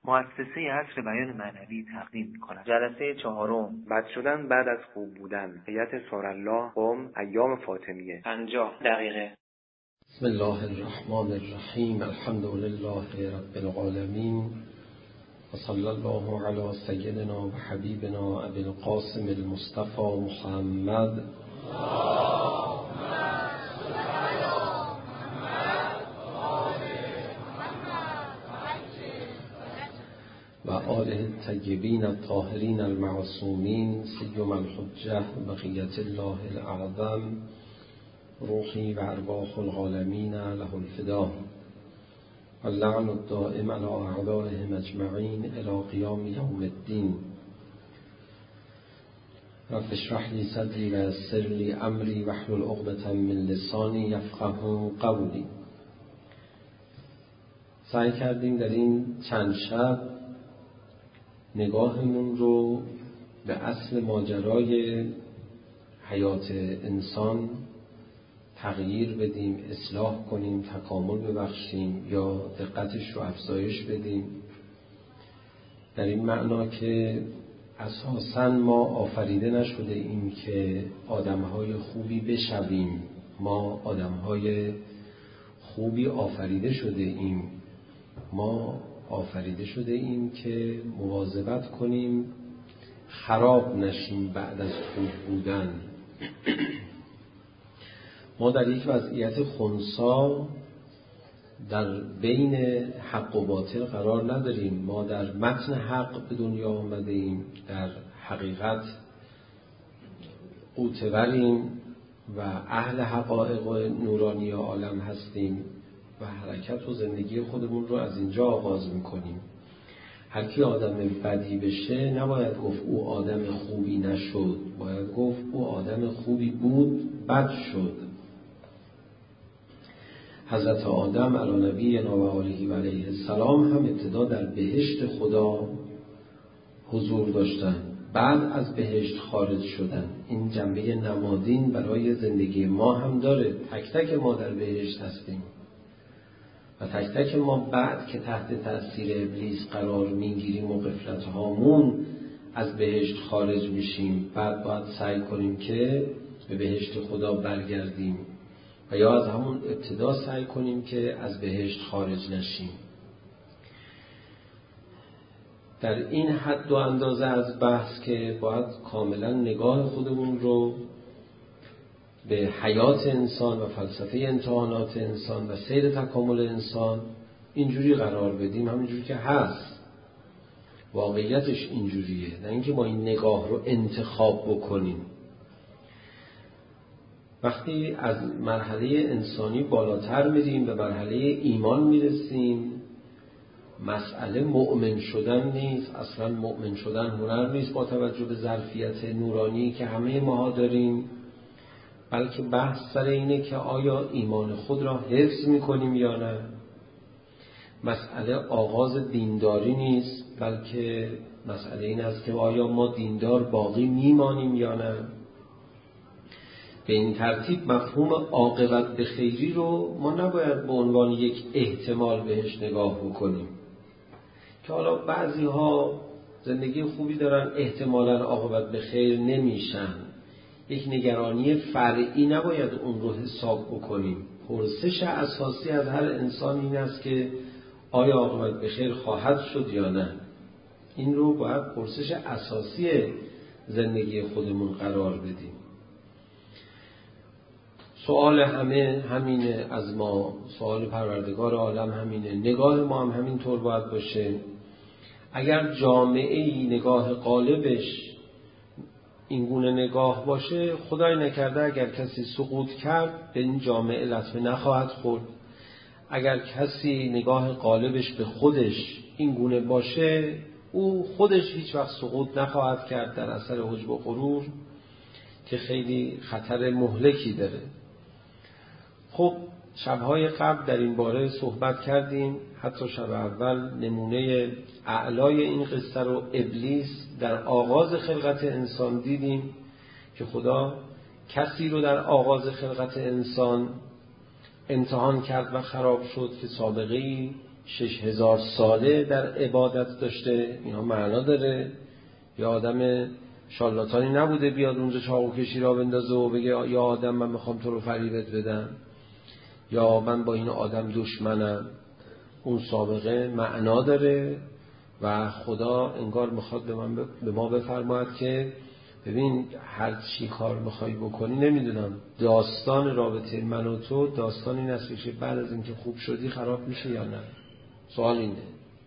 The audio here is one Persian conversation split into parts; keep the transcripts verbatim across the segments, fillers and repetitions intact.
مؤسسه عصر بیان معنوی تقدیم می‌کند. جلسه چهارم، بد شدن بعد از خوب بودن. هیئت سارالله، قم، ایام فاطمیه. پنجاه دقیقه. بسم الله الرحمن الرحیم. الحمد لله رب العالمین و صلی الله علی سیدنا و حبیبنا ابی القاسم المصطفى محمد و آله الطیبین الطاهرین المعصومین سیما الحجة بقیة الله الاعظم روحی و ارواح العالمین له الفدا و اللعن الدائم علی اعدائهم اجمعین الی قیام یوم الدین. رب اشرح لی صدری و یسر لی امری واحلل عقدة من لسانی یفقهوا قولی. سعی کردیم در این چند شب نگاهمون رو به اصل ماجرای حیات انسان تغییر بدیم، اصلاح کنیم، تکامل ببخشیم یا دقتش رو افزایش بدیم، در این معنا که اساساً ما آفریده نشده ایم که آدمهای خوبی بشویم، ما آدمهای خوبی آفریده شده ایم، ما آفریده شده ایم که مواظبت کنیم خراب نشیم بعد از خوب بودن. ما در یک وضعیت خنثی در بین حق و باطل قرار نداریم. ما در متن حق به دنیا آمده ایم، در حقیقت قوتوریم و اهل حقایق و نورانی عالم هستیم و حرکت و زندگی خودمون رو از اینجا آغاز میکنیم. هر کی آدم بدی بشه نباید گفت او آدم خوبی نشد، باید گفت او آدم خوبی بود بد شد. حضرت آدم علی نبینا و آله و علیه السلام هم ابتدا در بهشت خدا حضور داشتن، بعد از بهشت خارج شدن. این جنبه نمادین برای زندگی ما هم داره. تک تک ما در بهشت هستیم و تک تک ما بعد که تحت تأثیر ابلیس قرار میگیریم و غفلت هامون از بهشت خارج میشیم، بعد باید سعی کنیم که به بهشت خدا برگردیم و یا از همون ابتدا سعی کنیم که از بهشت خارج نشیم. در این حد و اندازه از بحث که باید کاملا نگاه خودمون رو به حیات انسان و فلسفه امتحانات انسان و سیر تکامل انسان اینجوری قرار بدیم، همینجوری که هست، واقعیتش اینجوریه، نه اینکه ما این نگاه رو انتخاب بکنیم. وقتی از مرحله انسانی بالاتر میریم به مرحله ایمان میرسیم، مسئله مؤمن شدن نیست. اصلا مؤمن شدن هنر نیست با توجه به ظرفیت نورانی که همه ماها داریم، بلکه بحث سر اینه که آیا ایمان خود را حفظ میکنیم یا نه. مسئله آغاز دینداری نیست، بلکه مسئله این است که آیا ما دیندار باقی میمانیم یا نه. به این ترتیب مفهوم عاقبت به خیری رو ما نباید به عنوان یک احتمال بهش نگاه بکنیم که حالا بعضی ها زندگی خوبی دارن احتمالاً عاقبت به خیر نمیشن. یک نگرانی فرعی نباید اون رو حساب بکنیم. پرسش اساسی از هر انسان این است که آیا عاقبت به خیر خواهد شد یا نه. این رو باید پرسش اساسی زندگی خودمون قرار بدیم. سوال همه همینه از ما، سوال پروردگار عالم همینه، نگاه ما هم همینطور باید باشه. اگر جامعه‌ای نگاه غالبش اینگونه نگاه باشه، خدای نکرده اگر کسی سقوط کرد به این جامعه لطمه نخواهد خورد. اگر کسی نگاه غالبش به خودش اینگونه باشه، او خودش هیچ وقت سقوط نخواهد کرد در اثر حجب و غرور که خیلی خطر مهلکی داره. خب شبهای قبل در این باره صحبت کردیم. حتی شب اول نمونه اعلای این قصه رو ابلیس در آغاز خلقت انسان دیدیم که خدا کسی رو در آغاز خلقت انسان امتحان کرد و خراب شد که سابقه‌ای شش هزار ساله در عبادت داشته، اینا معنا داره. یا آدم شالاتانی نبوده بیاد اونجا چاقو کشی را بندازه و بگه یا آدم من میخوام تو رو فریبت بدم، یا من با این آدم دشمنم. اون سابقه معنا داره و خدا انگار میخواد به من ب... به ما بفرماید که ببین هر چی کار میخوای بکنی، نمیدونم داستان رابطه من و تو داستان این است که بعد از اینکه خوب شدی خراب میشه یا نه. سوال اینه.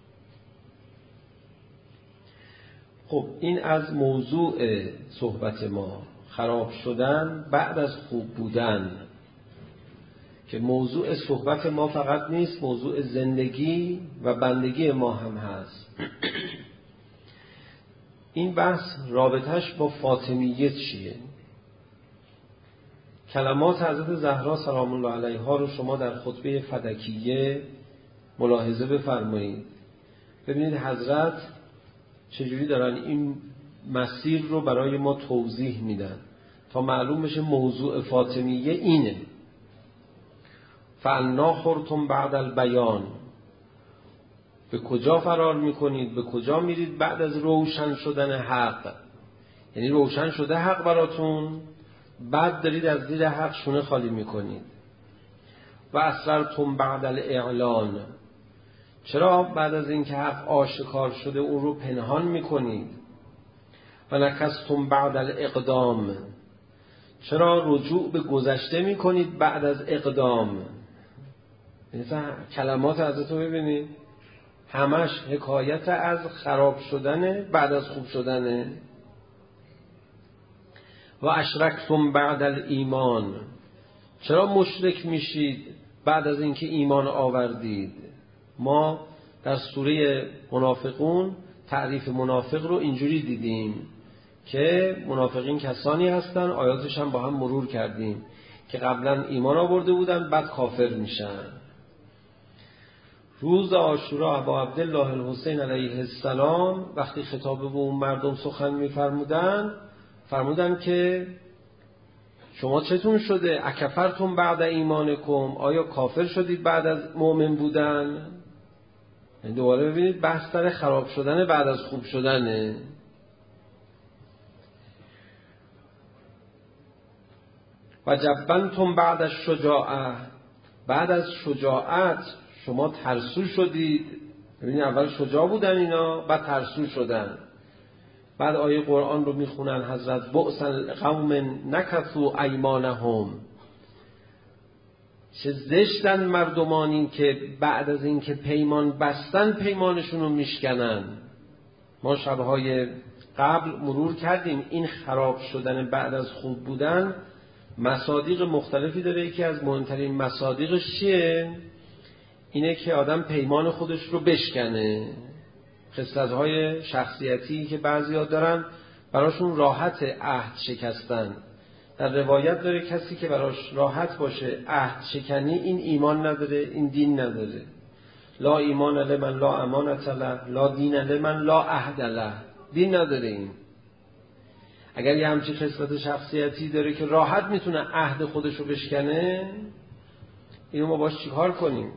خب این از موضوع صحبت ما، خراب شدن بعد از خوب بودن، که موضوع صحبت ما فقط نیست، موضوع زندگی و بندگی ما هم هست. این بحث رابطش با فاطمیت چیه؟ کلمات حضرت زهرا سلام الله علیها رو شما در خطبه فدکیه ملاحظه بفرمایید. ببینید حضرت چجوری دارن این مسیر رو برای ما توضیح میدن تا معلوم بشه موضوع فاطمیه اینه. فَأَنَّا خُرْتُمْ بعد البیان، به کجا فرار میکنید، به کجا میرید بعد از روشن شدن حق؟ یعنی روشن شده حق براتون، بعد دارید از زیر حق شونه خالی میکنید. و اسررتم بعد الاعلان، چرا بعد از اینکه حق آشکار شده اون رو پنهان میکنید؟ و نکستم بعد الاقدام، چرا رجوع به گذشته میکنید بعد از اقدام؟ مثلا کلمات حضرت رو ببینید، همش حکایت از خراب شدن بعد از خوب شدنه. و اشرکتم بعد الایمان، چرا مشرک میشید بعد از اینکه ایمان آوردید؟ ما در سوره منافقون تعریف منافق رو اینجوری دیدیم که منافقین کسانی هستن، آیاتش هم با هم مرور کردیم، که قبلا ایمان آورده بودن بعد کافر میشن. روز عاشورا ابا عبدالله الحسین علیه السلام وقتی خطاب به اون مردم سخن میفرمودن، فرمودن که شما چتون شده؟ اکفرتم بعد ایمانکم، آیا کافر شدید بعد از مؤمن بودن؟ دوباره ببینید بحث در خراب شدن بعد از خوب شدنه. و جبنتم بعد از شجاعه، بعد از شجاعت شما ترسو شدید. ببینید اول شجاع بودن اینا، بعد ترسو شدن. بعد آیه قرآن رو میخونن حضرت، بؤس القوم نکثوا ایمانهم، چه زشتن مردمانی که بعد از اینکه پیمان بستن پیمانشون رو میشکنن. ما شبهای قبل مرور کردیم این خراب شدن بعد از خوب بودن مصادیق مختلفی داره. یکی از مهمترین مصادیقش چیه؟ اینه که آدم پیمان خودش رو بشکنه. خصلت‌های شخصیتی که بعضیا دارن براشون راحت عهد شکستن. در روایت داره کسی که براش راحت باشه عهد شکنی، این ایمان نداره، این دین نداره. لا ایمان لمن لا امانت له، لا دین لمن لا عهد له. دین نداره این. اگر یه همچین خصلت شخصیتی داره که راحت میتونه عهد خودش رو بشکنه، اینو ما باش چیکار کنیم؟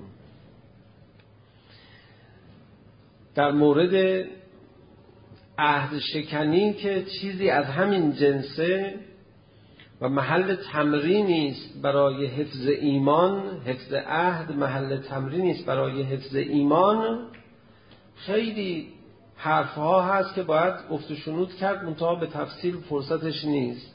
در مورد عهد شکنی که چیزی از همین جنسه و محل تمرینی است برای حفظ ایمان، حفظ عهد محل تمرینی است برای حفظ ایمان، خیلی حرفها هست که باید گفت و شنود کرد، منتها به تفصیل فرصتش نیست.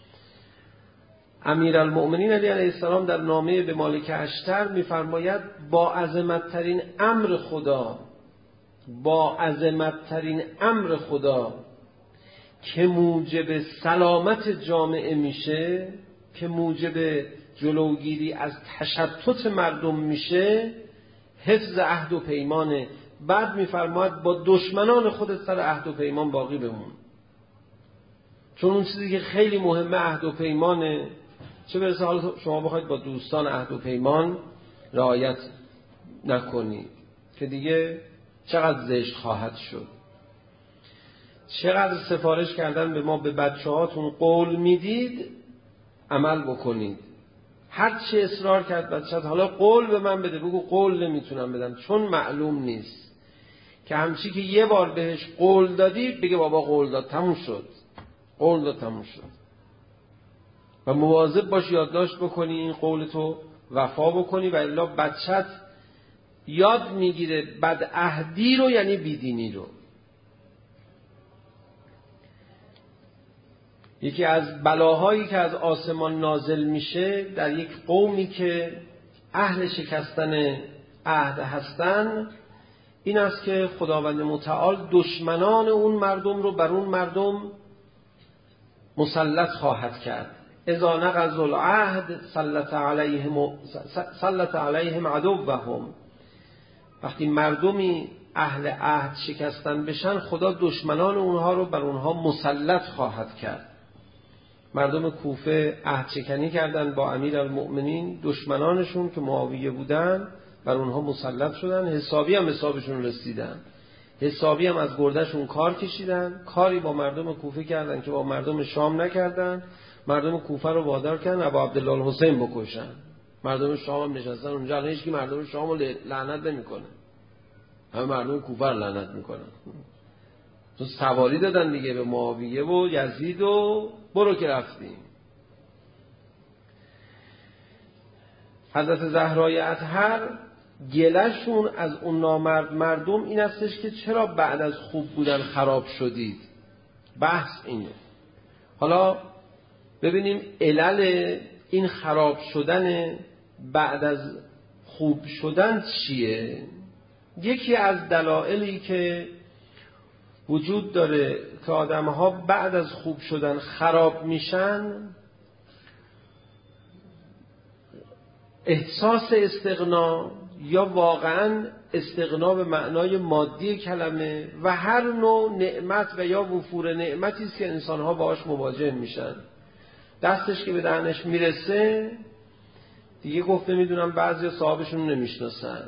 امیرالمؤمنین علی علیه السلام در نامه به مالک اشتر می‌فرماید با عظمت‌ترین امر خدا، با عظمت‌ترین امر خدا که موجب سلامت جامعه میشه، که موجب جلوگیری از تشتت مردم میشه، حفظ عهد و پیمانه. بعد میفرماید با دشمنان خودت سر عهد و پیمان باقی بمون، چون اون چیزی که خیلی مهمه عهد و پیمانه. چه برسه حالا شما بخواید با دوستان عهد و پیمان رعایت نکنید که دیگه چقدر زشت خواهد شد. چقدر سفارش کردن به ما به بچه هاتون قول میدید عمل بکنید. هر چی اصرار کرد بچت حالا قول به من بده، بگو قول نمیتونم بدم چون معلوم نیست. که همچی که یه بار بهش قول دادی بگه بابا قول داد تموم شد، قول داد تموم شد. و مواظب باش یادداشت بکنی این قول تو وفا بکنی، و الا بچت یاد میگیره بدعهدی رو، یعنی بیدینی رو. یکی از بلاهایی که از آسمان نازل میشه در یک قومی که اهل شکستن عهد هستن این است که خداوند متعال دشمنان اون مردم رو بر اون مردم مسلط خواهد کرد. اذا نقضوا العهد سلط علیهم سلط علیهم عدوهم. وقتی مردمی اهل عهد شکستن بشن خدا دشمنان اونها رو بر اونها مسلط خواهد کرد. مردم کوفه عهد شکنی کردن با امیرالمؤمنین، دشمنانشون که معاویه بودن بر اونها مسلط شدن، حسابی هم حسابشون رسیدن، حسابی هم از گردشون کار کشیدن، کاری با مردم کوفه کردن که با مردم شام نکردن. مردم کوفه رو وادار کردن ابا عبدالله الحسین بکشن. مردم شام هم نشستن اونجا، الان هیچ کی مردم شام رو لعنت نمیکنه، همه مردم کوفه رو لعنت میکنن. تو سواری دادن دیگه به معاویه و یزید و برو که رفتیم. حضرت زهرای اطهر گلهشون از اون نامرد مردم این استش که چرا بعد از خوب بودن خراب شدید. بحث اینه. حالا ببینیم علل این خراب شدن بعد از خوب شدن چیه. یکی از دلایلی که وجود داره که آدم‌ها بعد از خوب شدن خراب میشن، احساس استغنا یا واقعا استغنا به معنای مادی کلمه و هر نوع نعمت و یا وفور نعمتی است که انسان‌ها باهاش مواجه میشن. دستش که به دهنش میرسه دیگه گفته میدونم بعضی صاحبشون نمیشناسن.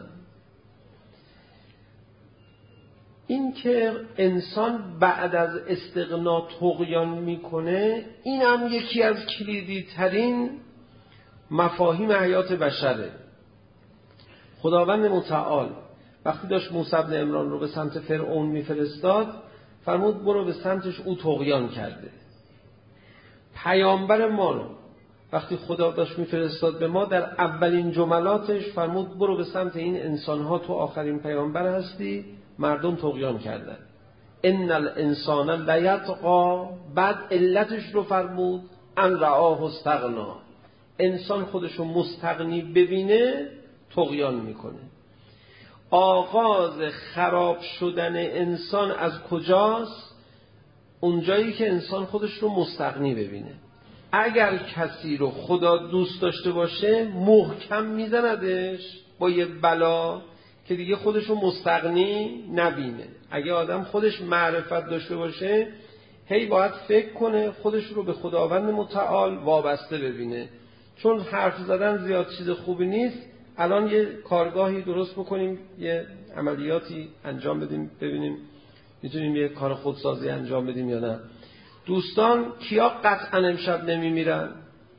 این که انسان بعد از استغنا طغیان میکنه این هم یکی از کلیدی ترین مفاهیم حیات بشره. خداوند متعال وقتی داشت موسی بن عمران رو به سمت فرعون میفرستاد فرمود برو به سمتش، او طغیان کرده. پیامبر ما رو وقتی خدا داشت میفرستاد به ما در اولین جملاتش فرمود برو به سمت این انسانها، تو آخرین پیامبر هستی، مردم طغیان کردن. ان الانسان لیطغی. بعد علتش رو فرمود ان رآه استغنا. انسان خودشو مستغنی ببینه طغیان میکنه. آغاز خراب شدن انسان از کجاست؟ اونجایی که انسان خودش رو مستغنی ببینه. اگر کسی رو خدا دوست داشته باشه محکم میزندش با یه بلا که دیگه خودش رو مستغنی نبینه. اگه آدم خودش معرفت داشته باشه هی باید فکر کنه خودش رو به خداوند متعال وابسته ببینه. چون حرف زدن زیاد چیز خوبی نیست. الان یه کارگاهی درست بکنیم، یه عملیاتی انجام بدیم، ببینیم میتونیم یه کار خودسازی انجام بدیم یا نه. دوستان کیا قطعا امشب نمیمیرن؟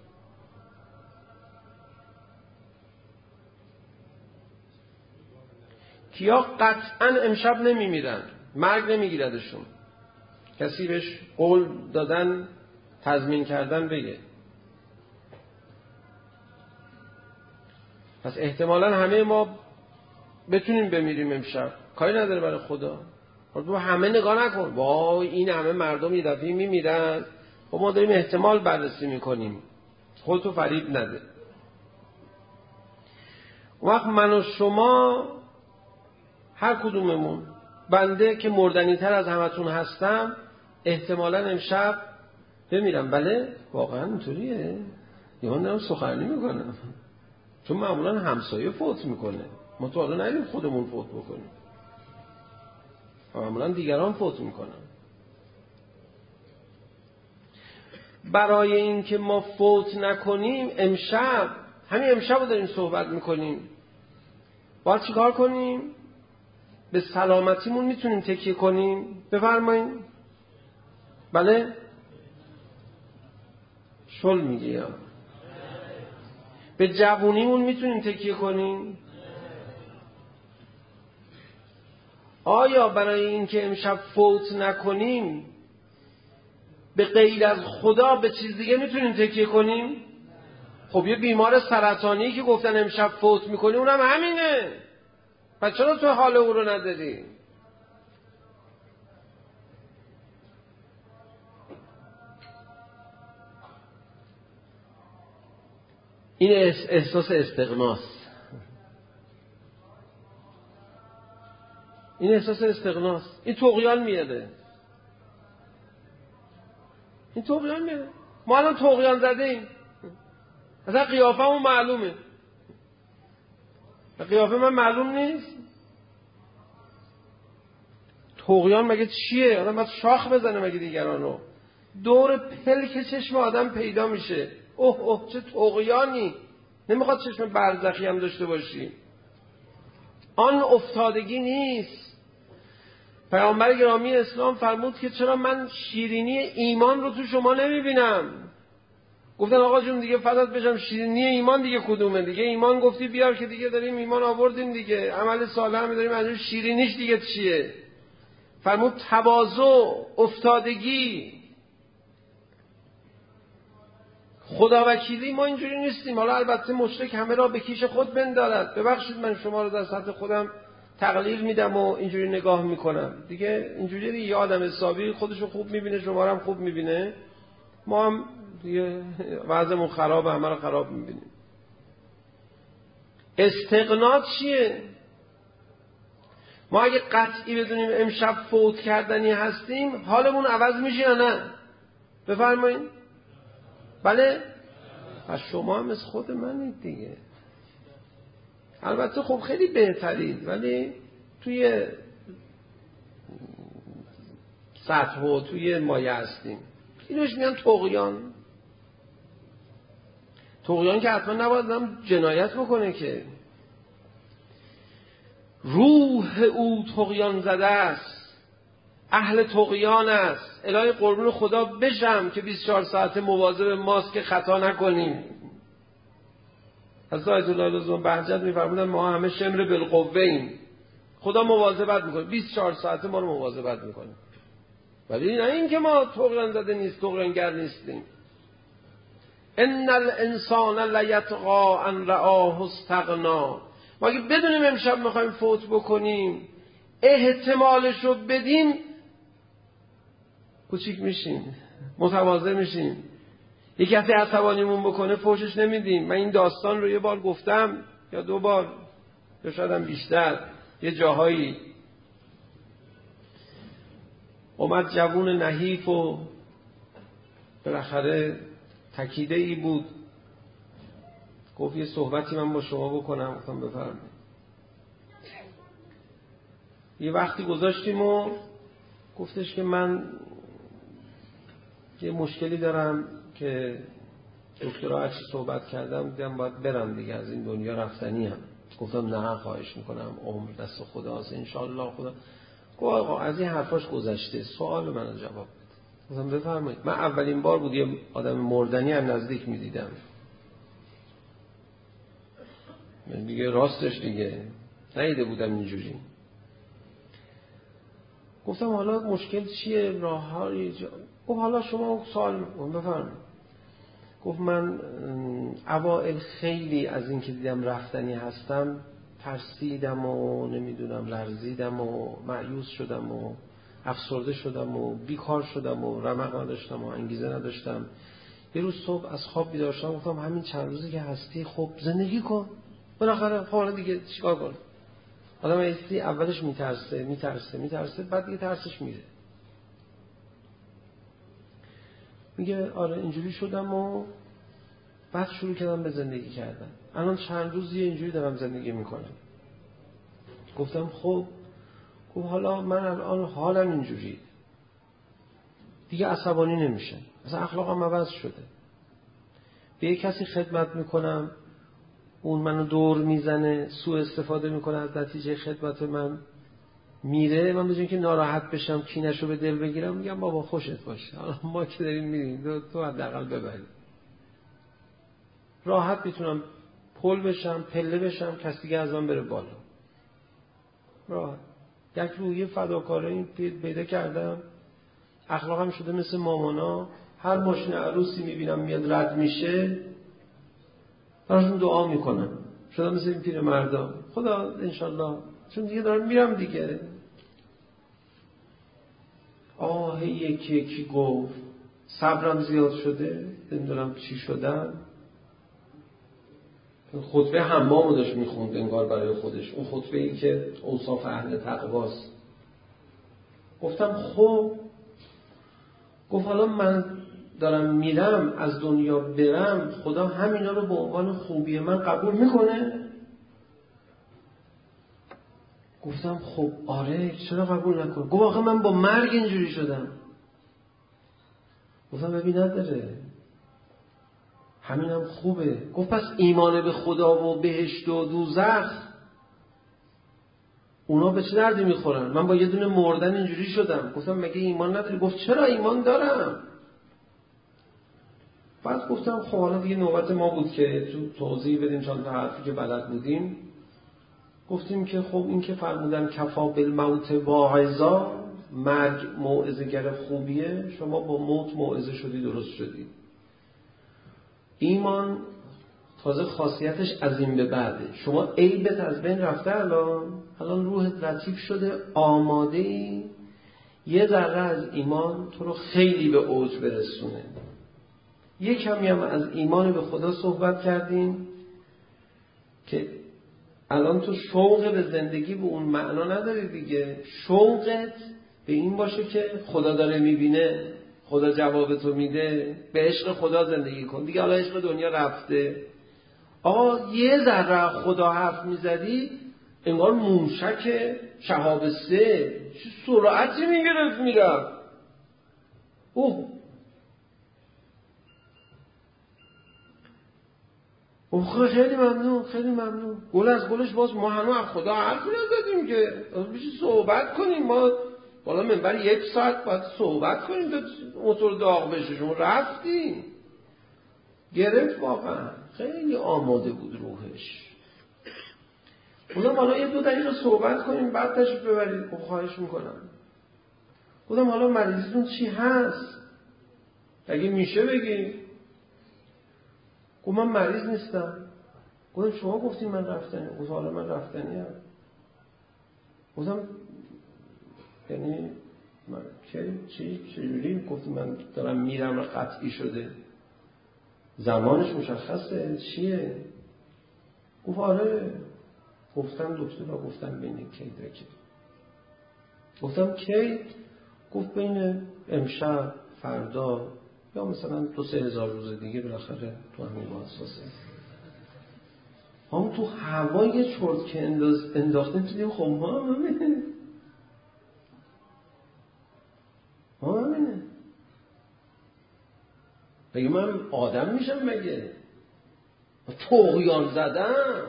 کیا قطعا امشب نمیمیرن؟ مرگ نمیگیردشون؟ کسی بهش قول دادن تضمین کردن بگه. پس احتمالاً همه ما بتونیم بمیریم امشب، کاری نداره برای خدا. تو همه نگاه نکن وای این همه مردم یه دفعه میمیرن، و ما داریم احتمال بررسی میکنیم. خودتو فریب نده. وقت من و شما هر کدوممون بنده که مردنی تر از همتون هستم احتمالاً امشب بمیرم. بله واقعا اینطوریه. یا من دارم سخنرانی میکنم، چون معمولا همسایه فوت میکنه، ما تو حالا نریم خودمون فوت بکنیم، معمولا دیگران فوت میکنن. برای این که ما فوت نکنیم امشب، همین امشب رو داریم صحبت میکنیم، باید چی کار کنیم؟ به سلامتیمون میتونیم تکیه کنیم؟ بفرمایید. بله شل میگه یا به جوونیمون میتونیم تکیه کنیم؟ آیا برای اینکه امشب فوت نکنیم به غیر از خدا به چیز دیگه میتونیم تکیه کنیم؟ خب یه بیمار سرطانی که گفتن امشب فوت میکنی اونم همینه، پس چرا تو حال او رو نداری؟ این احساس استغناست. این احساس استغناست. این طغیان میاده. این طغیان میاده. ما الان طغیان زده ایم. اصلا قیافمون معلومه. قیافه من معلوم نیست. طغیان مگه چیه؟ آدم باید شاخ بزنه مگه دیگران رو. دور پلک چشم آدم پیدا میشه. اوه اوه چه طغیانی. نمیخواد چشم برزخی هم داشته باشی. آن افتادگی نیست. پیامبر گرامی اسلام فرمود که چرا من شیرینی ایمان رو تو شما نمیبینم؟ گفتن آقا جون دیگه فدات بشم، شیرینی ایمان دیگه کدومه؟ دیگه ایمان گفتی بیار که دیگه داریم ایمان آوردیم دیگه، عمل صالح هم داریم انجام، شیرینیش دیگه چیه؟ فرمود تواضع، افتادگی. خدا وکیلی ما اینجوری نیستیم. حالا البته مشرک همه را به کیش خود بندارد. ببخشید من شما رو در سطح خودم تقلیل میدم و اینجوری نگاه میکنم دیگه. اینجوری دیگه یه آدم حسابی خودشو خوب میبینه، شما رو هم خوب میبینه، ما هم دیگه وضعمون خرابه، همه رو خراب میبینیم. استغنا چیه؟ ما اگه قطعی بدونیم امشب فوت کردنی هستیم حالمون عوض میشه یا نه؟ بفرمایید. بله؟ پس شما هم از خود منید دیگه. البته خب خیلی بهترید، ولی توی سطح و توی مایه هستیم. اینوش میان طغیان. طغیان که حتما نباید هم جنایت بکنه که. روح او طغیان زده است، اهل طغیان است. الهی قربون خدا بشم که بیست و چهار ساعت مواظب ماست که خطا نکنیم. حضرت آیت الله لزوم بهجت میفرمودن ما همه شمر بالقوه ایم. خدا مواظبت میکنه، بیست و چهار ساعت ما رو مواظبت میکنه. ولی نه این که ما طغیان زده نیست، طغیانگر نیستیم. ان الانسان لیطغی ان رآه استغنا. ما اگه بدونیم امشب میخوایم فوت بکنیم، احتمالش رو بدیم، کوچیک میشیم، متواضع میشیم. یکی هفته عصبانیمون بکنه فوشش نمیدیم. من این داستان رو یه بار گفتم یا دو بار یا شاید هم بیشتر. یه جاهایی اومد جوون نحیف و بالاخره تکیده ای بود، گفت یه صحبتی من با شما بکنم. گفتم بفرمایید. یه وقتی گذاشتیم و گفتش که من یه مشکلی دارم که دکترها هرچی صحبت کردم دیدم باید برم دیگه، از این دنیا رفتنی هم. گفتم نه خواهش میکنم، عمر دست خداست انشاءالله خدا. گفت آقا از این حرفاش گذشته، سوال من جواب بده. گفتم بفرمایید. من اولین بار بود یه آدم مردنی هم نزدیک میدیدم. من دیگه راستش دیگه ندیده بودم اینجوری. گفتم حالا مشکل چیه؟ راه هایی جا... گفت حالا شما سوال بفرمایید. گفت من اوائل خیلی از این که دیدم رفتنی هستم ترسیدم و نمیدونم لرزیدم و مایوس شدم و افسرده شدم و بیکار شدم و رمق نداشتم و انگیزه نداشتم. یه روز صبح از خواب بیدار شدم، گفتم همین چند روزی که هستی خب زندگی کن بالاخره. حالا دیگه چیکار کنم؟ آدم ایستی اولش میترسه میترسه میترسه بعد دیگه ترسش میره. میگه آره اینجوری شدم و بعد شروع کردم به زندگی کردن. الان چند روزیه اینجوری دارم زندگی میکنم. گفتم خب خب حالا من الان حالم اینجوری دیگه عصبانی نمیشم، اصلا اخلاقم عوض شده. به یک کسی خدمت میکنم اون منو دور میزنه، سوء استفاده میکنه از نتیجه خدمت من، میره. من بجون که ناراحت بشم کینشو به دل بگیرم میگم بابا خوشت باشه، حالا ما که داریم میریم تو حداقل ببری. راحت میتونم پل بشم، پله بشم، کسی دیگه از من بره بالا. راحت. یک روحیه فداکارانه پیدا کردم. اخلاقم شده مثل مامانا. هر ماشین عروسی میبینم میاد رد میشه، براشون دعا میکنم. شدم مثل این پیر مردا. خدا انشالله، چون دیگه دارم میرم دیگه. آه یکی یکی گفت صبرم زیاد شده، نمیدونم چی شدم. خطبه حمامو داشت میخوند انگار برای خودش، اون خطبه ای که اوصاف اهل تقواست. گفتم خب، گفت حالا من دارم میرم از دنیا برم، خدا همینا رو به عنوان خوبی من قبول میکنه؟ گفتم خب آره، چرا قبول نکنه؟ گفت آخه من با مرگ اینجوری شدم. گفتم ببین نداره، همینم خوبه. گفت پس ایمان به خدا و بهشت و دوزخ اونا به چه دردی میخورن؟ من با یه دونه مردن اینجوری شدم. گفتم مگه ایمان نداری؟ گفت چرا ایمان دارم. بعد گفتم خب حالا دیگه نوبت ما بود که تو توضیح بدیم چند تا حرفی که بلد بودیم. گفتیم که خب این که فرمودن کفا بالموت واعظا، مرگ موعظه‌گر خوبیه، شما با موت موعظه شدی، درست شدی. ایمان تازه خاصیتش از این به بعده. شما عیبت از بین رفته، الان الان روحت لطیف شده، آماده ای یه ذره از ایمان تو رو خیلی به اوج برسونه. یه کمی هم از ایمان به خدا صحبت کردیم که الان تو شوق به زندگی به اون معنا نداری دیگه. شوقت به این باشه که خدا داره میبینه، خدا جواب تو میده، به عشق خدا زندگی کن دیگه. حالا عشق دنیا رفته. آقا یه ذره خدا حرف میزدی انگار موشک شهاب سه چه سرعتی میگرفت میرفت. اوه اوه خیلی ممنون، خیلی ممنون. گل از گلش باز ما هنوز از خدا حرفی نزدیم که بشه صحبت کنیم. ما بالا منبر یک ساعت باید صحبت کنیم تا موتور داغ بشه. شما رفتی گرفت، واقعا خیلی آماده بود روحش. بودم حالا یه دو دقیقه صحبت کنیم بعد تشریف ببرید. خب خواهش میکنم. بودم حالا مریضتون چی هست؟ اگه میشه بگی. گفت من مریض نیستم. گفتم شما گفتین من رفتنی. گفت حالا من رفتنی هم. گفتم یعنی من چه چی چجوری؟ گفتم من دارم میرم قطعی شده، زمانش مشخصه چیه؟ گفت آره. گفتم دکتر را گفتم بین کی درکی. گفتم کی؟ گفت بین امشب فردا یا مثلا دو سه هزار روز دیگه بالاخره تو همین مؤسسه. هم تو هوای چرت که انداز انداختیم دیدیم. خب ما همینه ما همینه بگه من آدم میشم مگه؟ طغیان زدم،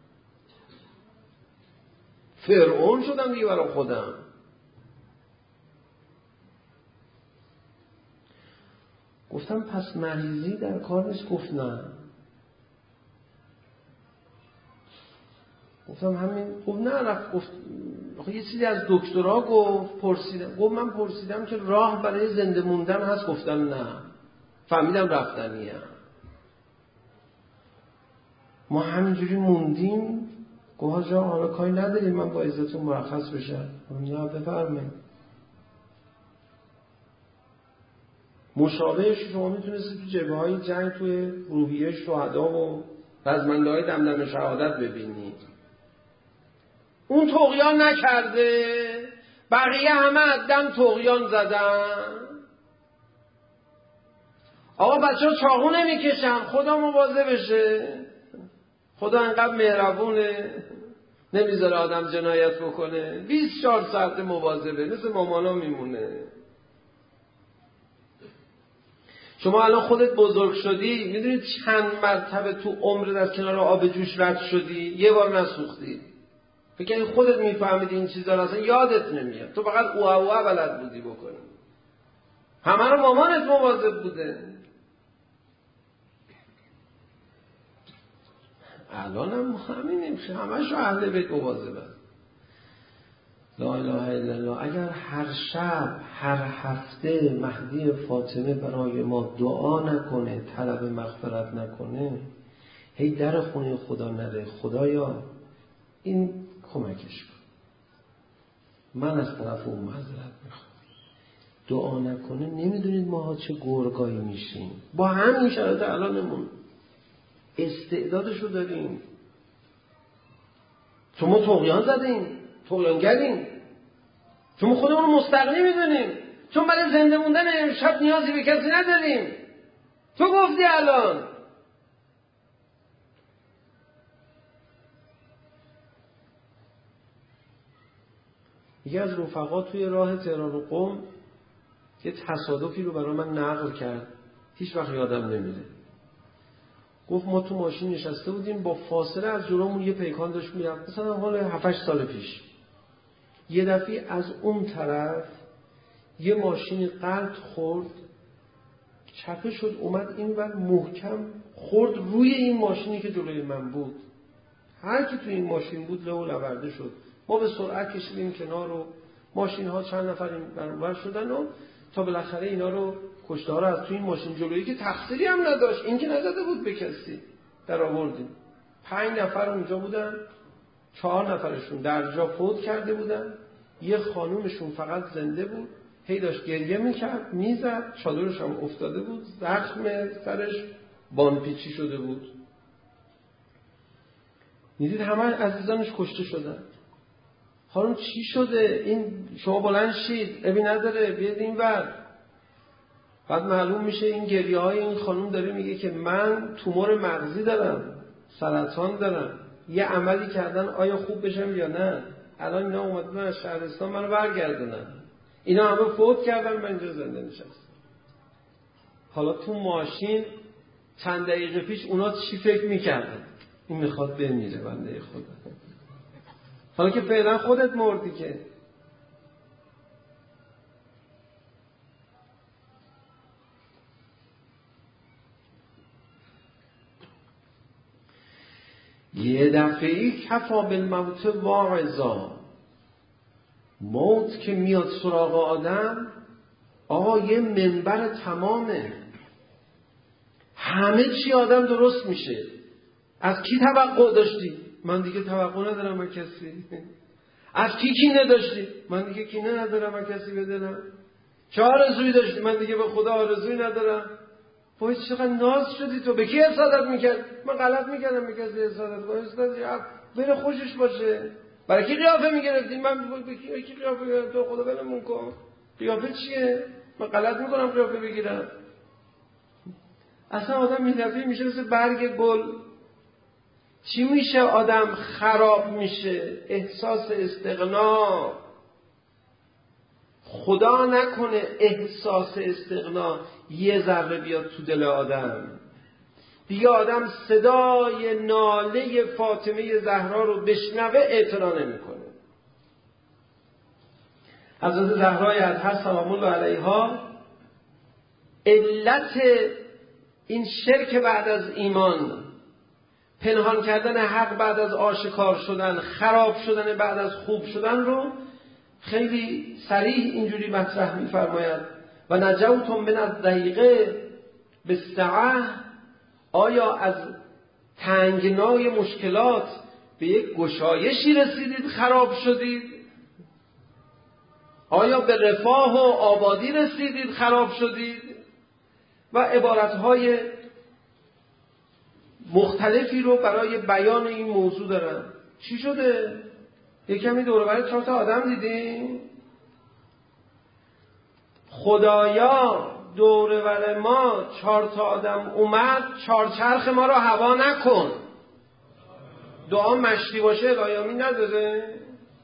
فرعون شدم دیگه برای خودم. گفتم پس مریضی در کار نیست؟ گفت نه. گفتم همین. گفت نه رفت. گفت یه چیزی از دکترها گفت. پرسیدم. گفت من پرسیدم که راه برای زنده موندن هست؟ گفتم نه. فهمیدم رفتنیه. ما همینجوری موندیم. گفت جا حالا کاری نداریم، من با عزتون مرخص بشم. نه بفرمایید. مشابهش شما میتونستید تو جبهه های جنگ توی روحیه شهدا و رزمنده های دمدم شهادت ببینید. اون طغیان نکرده، بقیه همه از دم طغیان زدن. آقا بچه ها چاقو نمیکشن، خدا مواظب بشه. خدا انقدر مهربونه نمیذاره آدم جنایت بکنه. بیست و چهار ساعت مواظبه، مثل مامانا میمونه. شما الان خودت بزرگ شدی، میدونی چند مرتبه تو عمرت از کنار آب جوش رد شدی؟ یه بار نسوختی. فکر کنی خودت میفهمیدی این چیزا رو، اصلا یادت نمیاد. تو فقط اوه اوه بلد بودی بکنی. همه رو مامانت مواظب بوده. الان هم همینیم، همه شو اهل بیت مواظبن. لا اله الا الله. اگر هر شب هر هفته مهدی فاطمه برای ما دعا نکنه، طلب مغفرت نکنه، هی در خونه خدا نره، خدایا این کمکش کن، من از طرف اون معذرت میخوام، دعا نکنه نمیدونید ماها چه گرگایی میشیم. با همین شرایط الانمون استعدادشو داریم. شما طغیان زدیم، طغیانگریم، چون خودمون رو مستغنی میدونیم، چون برای زنده موندن امشب نیازی به کسی نداریم. تو گفتی الان یکی از رفقا توی راه تهران و قم یه تصادفی رو برای من نقل کرد، هیچ وقت یادم نمیره. گفت ما تو ماشین نشسته بودیم، با فاصله از جلومون یه پیکان داشت میرفت، مثلا حال هفت هشت سال پیش. یه دفعه از اون طرف یه ماشین قلط خورد، چپه شد اومد این ور، محکم خورد روی این ماشینی که جلوی من بود. هر کی تو این ماشین بود له و لورده شد. ما به سرعت کشیدیم کنار و ماشین ها چند نفر این برابر شدن و تا بالاخره اینا رو، کشته ها رو از تو این ماشین جلویی که تقصیری هم نداشت، این که نزده بود به کسی، در آوردیم. پنج نفر اونجا بودن، چهار نفرشون در جا فوت کرده بودن، یه خانومشون فقط زنده بود، هی داشت گریه میکرد، میزد، چادرش هم افتاده بود، زخم سرش بانپیچی شده بود. میدید همه عزیزانش کشته شدن. خانم چی شده؟ این شما بلند شید، ابی نداره، بیاد این ور. بعد معلوم میشه این گریه های این خانم داره میگه که من تومور مغزی دارم، سرطان دارم، یه عملی کردن آیا خوب بشم یا نه؟ الان اینا اومدن از شهرستان منو برگردونن، اینا همه فوت کردن، من اینجا زنده نشستم. حالا تو ماشین چند دقیقه پیش اونا چی فکر میکردن؟ این میخواد بمیره بنده خدا. حالا که فعلا خودت مردی که. یه دفعی کفا بالموت واعظا، موت که میاد سراغ آدم آقا یه منبر تمامه، همه چی آدم درست میشه. از کی توقع داشتی؟ من دیگه توقع ندارم از کسی. از کی کینه داشتی؟ من دیگه کینه ندارم از کسی به دلم. چه آرزویی داشتی؟ من دیگه به خدا آرزویی ندارم. وای چقدر ناز شدی تو، به کی حسادت میکرد؟ من غلط میکردم به کسی حسادت کنم، حسادت بره خوشش باشه. برای کی قیافه میگرفتی؟ من به کی کی قیافه گرفتم؟ تو خدا ولمون کن. قیافه چیه؟ من غلط میکنم قیافه بگیرم. اصلا آدم میدفعی میشه مثل برگ گل. چی میشه آدم خراب میشه؟ احساس استغنا. خدا نکنه احساس استغنا یه ذره بیاد تو دل آدم، دیگه آدم صدای ناله فاطمه زهرا رو بشنوه اعتنا نمیکنه. حضرت زهرای اطهر سلام الله علیها علت این شرک بعد از ایمان، پنهان کردن حق بعد از آشکار شدن، خراب شدن بعد از خوب شدن رو خیلی صریح اینجوری مطرح می‌فرماید. و نجوتم من الضیقه بالسعه، آیا از تنگنای مشکلات به یک گشایشی رسیدید خراب شدید؟ آیا به رفاه و آبادی رسیدید خراب شدید؟ و عبارتهای مختلفی رو برای بیان این موضوع دارن. چی شده؟ یک کمی دور و بر چهار تا آدم دیدیم؟ خدایا دور و بر ما چهار تا آدم اومد، چهارچرخ ما رو هوا نکن. دعا مشتی باشه الهیامی نداره؟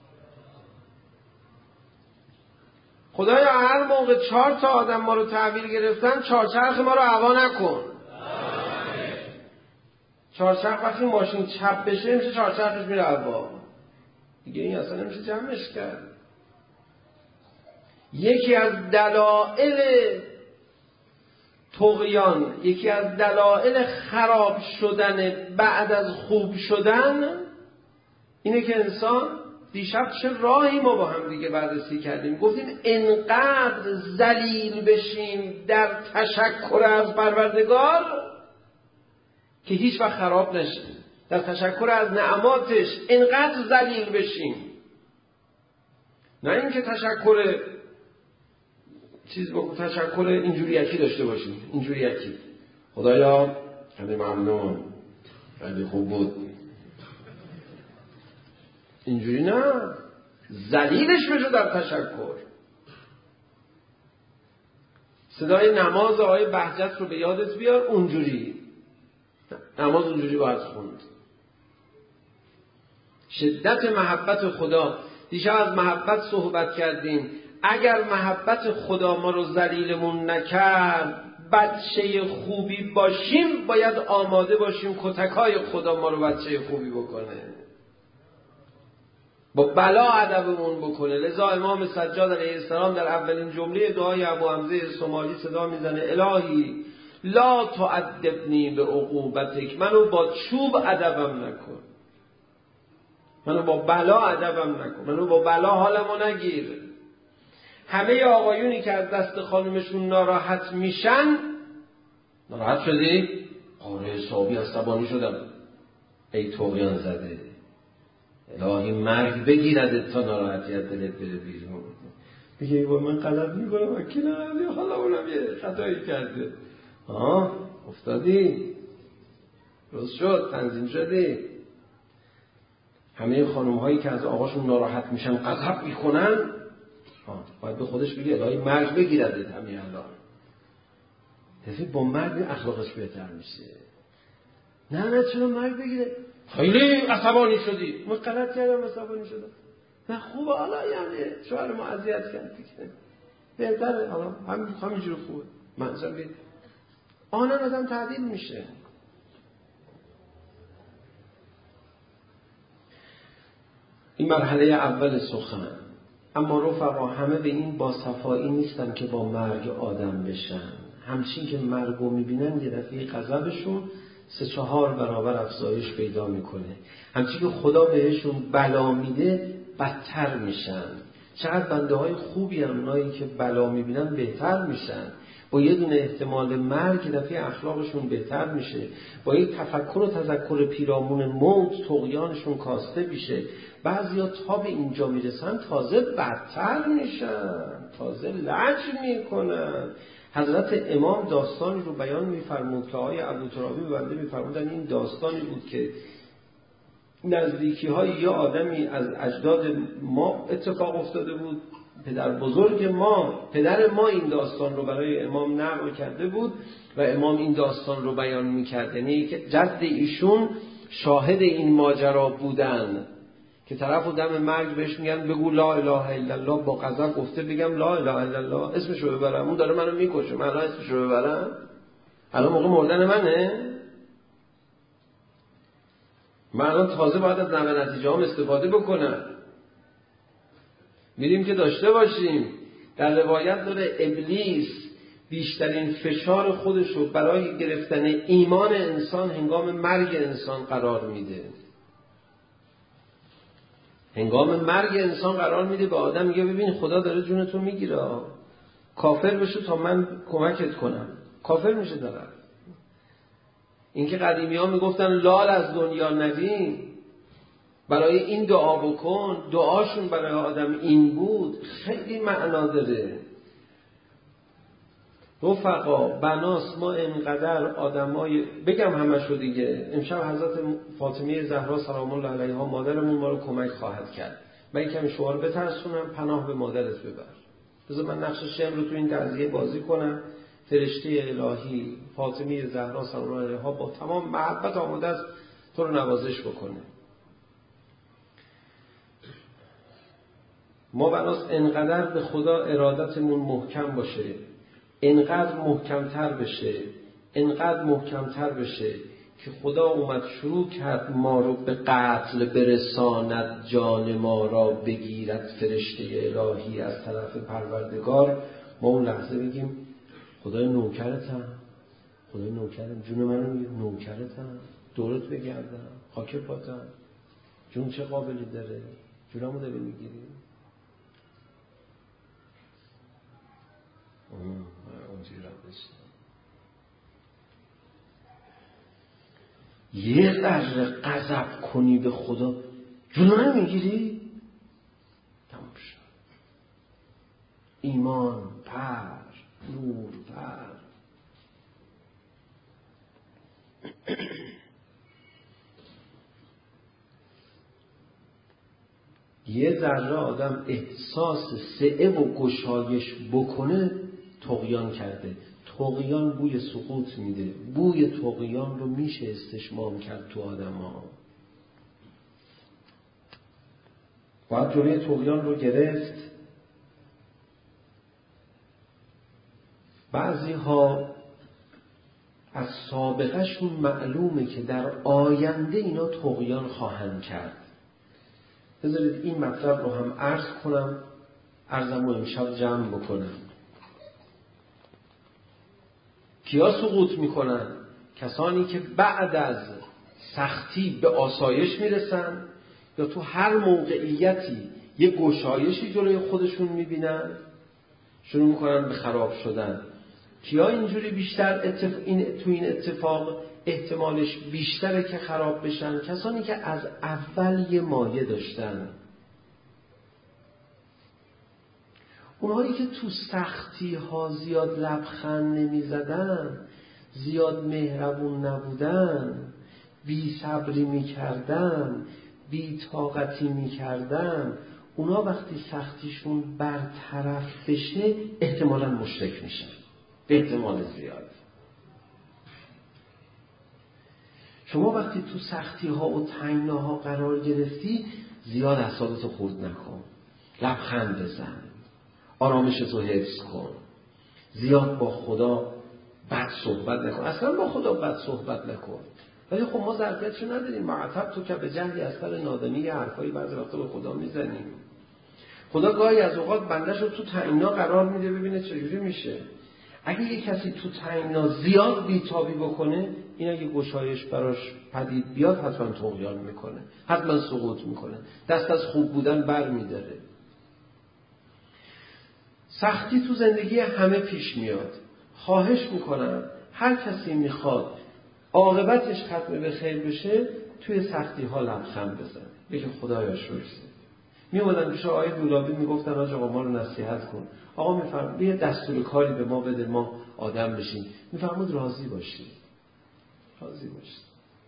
خدایا هر موقع چهار تا آدم ما رو تحویل گرفتن، چهارچرخ ما رو هوا نکن. چهارچرخ وقتی ماشین چپ بشه میشه چهارچرخش میره هوا دیگه، این اصلا نمیشه جمعش کرد. یکی از دلائل طغیان یکی از دلایل خراب شدن بعد از خوب شدن اینه که انسان، دیشب چه راهی ما با هم دیگه بررسی کردیم، گفتیم انقدر ذلیل بشیم در تشکر از پروردگار که هیچ وقت خراب نشیم، در تشکر از نعماتش انقدر ذلیل بشیم، نه اینکه تشکر چیز بگو تشکر اینجوری یکی داشته باشیم، اینجوری یکی خدایا خیلی ممنون خیلی خوب بود، اینجوری نه، ذلیلش بشه در تشکر. صدای نماز آقای بهجت رو به یادت بیار، اونجوری نماز اونجوری باید خوند. شدت محبت خدا، دیشب از محبت صحبت کردیم. اگر محبت خدا ما رو ذلیلمون نکرد، بچه خوبی باشیم باید آماده باشیم کتکای خدا ما رو بچه خوبی بکنه، با بلا ادبمون بکنه. لذا امام سجاد علیه السلام در اولین جمله دعای ابو حمزه سومالی صدا میزنه الهی لا تعذبنی به عقوبتک، منو با چوب ادبم نکن، منو با بلا ادبم نکن، منو با بلا حالمو نگیر. همه آقایونی که از دست خانمشون ناراحت میشن، ناراحت شدی؟ آره حسابی عصبانی شدم. ای طغیان زده، الهی مرگ بگیرد تا ناراحتی از دلت بره بیرون. میگه با من غلط میکنم اکی نه، حالا اونم یه خطایی کرده. آه افتادی، روز شد، تنظیم شدی. همه خانم هایی که از آقاشون ناراحت میشن غضب میکنن، باید به خودش بگه الهی مرگ بگیرد همین الان. دفعه با مرگ اخلاقش بهتر میشه. نه نه چرا مرگ بگیره؟ خیلی عصبانی شدی. من غلط کردم عصبانی شدم. نه خوبه حالا، یعنی شوهر ما اذیت کرد دیگه. بهتره حالا همین همینجوری خوبه. منظورم بید آن آدم تعدیل میشه. این مرحله اول سخن. اما رفقا همه به این با صفایی نیستن که با مرگ آدم بشن. همچین که مرگ رو میبینن یه دفعه غضبشون سه چهار برابر افزایش پیدا میکنه. همچین که خدا بهشون بلا میده بدتر میشن. چقدر بنده های خوبی هم اونایی که بلا میبینن بهتر میشن. با یه دونه احتمال مرگ یه دفعه اخلاقشون بهتر میشه. با یک تفکر و تذکر پیرامون موت طغیانشون کاسته میشه. بعضیا تا به اینجا میرسن تازه بدتر میشن، تازه لج میکنن. حضرت امام داستانی رو بیان میفرمود که آقای ابوترابی بنده میفرمودن این داستانی بود که نزدیکی های یا آدمی از اجداد ما اتفاق افتاده بود. پدر بزرگ ما، پدر ما این داستان رو برای امام نقل کرده بود و امام این داستان رو بیان میکرد. یعنی که جد ایشون شاهد این ماجرا بودن که طرف و دم مرگ بهش میگن بگو لا اله الا الله، با غضب گفته بگم لا اله الا الله، اسمشو ببرم، اون داره منو میکشه، من الان اسمشو ببرم، الان موقع مردن منه، من الان تازه باید از نوع نتیجه هم استفاده بکنم. میریم که داشته باشیم. در روایت داره ابلیس بیشترین فشار خودش رو برای گرفتن ایمان انسان هنگام مرگ انسان قرار میده. هنگام مرگ انسان قرار میده به آدم، میگه ببین خدا داره جونتو میگیره، کافر بشو تا من کمکت کنم. کافر میشه داره. اینکه قدیمی ها میگفتن لال از دنیا نبین، برای این دعا بکن، دعاشون برای آدم این بود، خیلی معنا داره. رفقا بناس ما انقدر آدمای بگم همشو دیگه. امشب حضرت فاطمه زهرا سلام الله علیها مادرمون ما رو کمک خواهد کرد. من کمی شما رو بترسونم، پناه به مادرت ببر. بذار من نقش شم رو تو این قضیه بازی کنم. فرشته الهی فاطمه زهرا سلام الله علیها با تمام محبت آماده است تو رو نوازش بکنه. ما بناس انقدر به خدا ارادتمون محکم باشه، انقدر محکمتر بشه، انقدر محکمتر بشه که خدا اومد شروع کرد ما رو به قتل برساند، جان ما را بگیرد فرشته الهی از طرف پروردگار. ما اون لحظه بگیم خدای نوکرتم، خدا نوکرم، جون منو میگه نوکرتم، دورت بگردم، خاک پاتم، جون چه قابلی داره، جونمو داره میگیری. اونجوری رب بشتم یه ذره غضب کنی به خدا، جونو نمیگیری، تمام شد. ایمان پر، نور پر. یه ذره آدم احساس سعه و گشایش بکنه طغیان کرده. طغیان بوی سقوط میده. بوی طغیان رو میشه استشمام کرد تو آدم ها. باید جلوی طغیان رو گرفت. بعضی ها از سابقه شون معلومه که در آینده اینا طغیان خواهند کرد. بذارید این مطلب رو هم عرض کنم، عرضم رو امشب جمع بکنم. کیا سقوط میکنن؟ کسانی که بعد از سختی به آسایش میرسن یا تو هر موقعیتی یه گشایشی جلوی خودشون میبینن شروع میکنن به خراب شدن. کیا اینجوری بیشتر اتف... این... تو این اتفاق احتمالش بیشتره که خراب بشن؟ کسانی که از اول یه مایه داشتن، اونهایی که تو سختی ها زیاد لبخند نمی زدن، زیاد مهربون نبودن، بی صبری می کردن، بی طاقتی می کردن، اونا وقتی سختیشون برطرف بشه احتمالاً مشرک میشن به احتمال زیاد. شما وقتی تو سختی ها و تنگناها قرار گرفتی زیاد اعصابتو خورد نکن، لبخند بزن، آرامشتو حفظ کن، زیاد با خدا بد صحبت نکن، اصلا با خدا بد صحبت نکن. ولی خب ما ظرفیتشو نداریم. معتب تو که به جهلی از سر نادانی یه حرفایی بعضی وقتا به خدا میزنیم. خدا گاهی از اوقات بندش رو تو تنگنا قرار میده ببینه چجوری میشه. اگه یه کسی تو تنگنا زیاد بیتابی بکنه، این اگه گشایش براش پدید بیاد حتما طغیان میکنه، حتما سقوط میکنه، دست از خوب بودن بر میداره. سختی تو زندگی همه پیش میاد. خواهش میکنم هر کسی میخواد عاقبتش ختم به خیر بشه توی سختی ها لبخند بزن، بگه خدایا شکر. می اومدن پیش آقای دولابی میگفتن آقا ما رو نصیحت کن. آقا میفرمود یه دستور کاری به ما بده ما آدم بشیم. میفرمود راضی باشید، راضی باشید.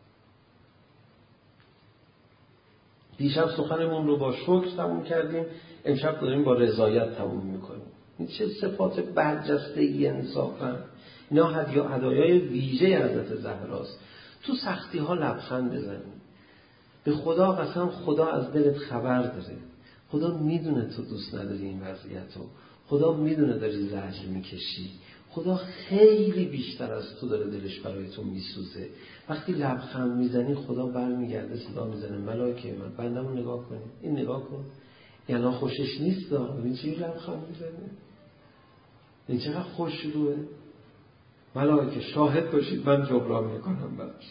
دیشب سخنمون رو با شکر تموم کردیم، امشب داریم با رضایت تموم میکنیم. این چه صفات برجسته ای انصافا. اینا هدایای ویژه حضرت زهراست. تو سختی ها لبخند بزنید. به خدا قسم خدا از دلت خبر داره. خدا میدونه تو دوست نداری این وضعیت رو. خدا میدونه داری زجر میکشی. خدا خیلی بیشتر از تو داره دلش برای تو میسوزه. وقتی لبخند میزنی خدا برمیگرده صدا میزنه ملائکه من بندمو نگاه کنی، این نگاه کن، یعنی خوشش نیست دا این چی لبخند میزنه، این چقدر خوش روه. ملائکه شاهد باشید من جبران میکنم براش.